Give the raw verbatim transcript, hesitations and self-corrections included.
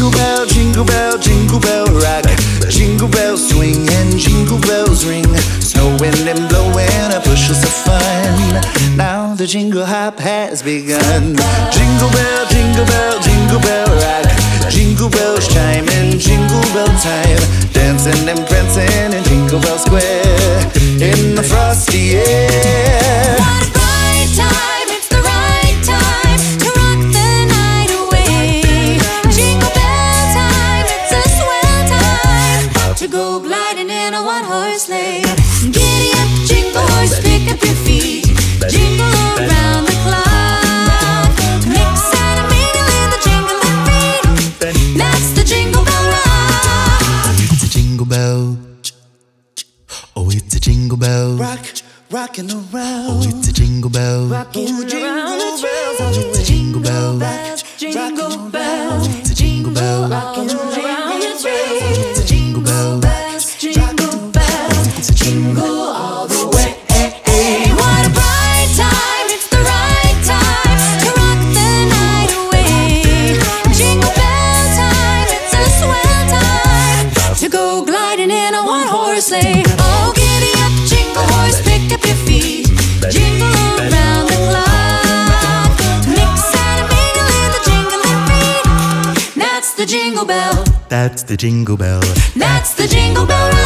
Jingle bell, jingle bell, jingle bell rock. Jingle bells swing and jingle bells ring. Snowing and blowing up bushels of fun. Now the jingle hop has begun. Jingle bell, jingle bell, jingle bell rock. Jingle bells chime in jingle bell time. Dancing and prancing in Jingle Bell Square in the frosty air. What a bright time, it's the right time to rock the night away. Jingle bell time, it's a swell time to go gliding in a one-horse sleigh. Giddy up, jingle horse, pick up your feet. Jingle around the clock. Mix and a mingle in the jingling feet. That's the Jingle Bell Rock. It's a jingle bell. Oh, it's a jingle bell. Rock, rockin' around. Oh, it's a jingle bell. Rocking around the trees. Oh, it's a jingle bell. Jingle bells, Oh, it's a jingle bell. rocking around the trees. Oh, it's a jingle bell. Jingle bells, It's a jingle. all the way. What a bright time, it's the right time to rock the night away. Jingle bell time, it's a swell time to go gliding in a one-horse sleigh. Oh, giddy up, jingle horse, pick up your feet. Jingle around the clock. Mix and a mingle in the jingling feet. That's the Jingle Bell. That's the jingle bell. That's the Jingle Bell Rock.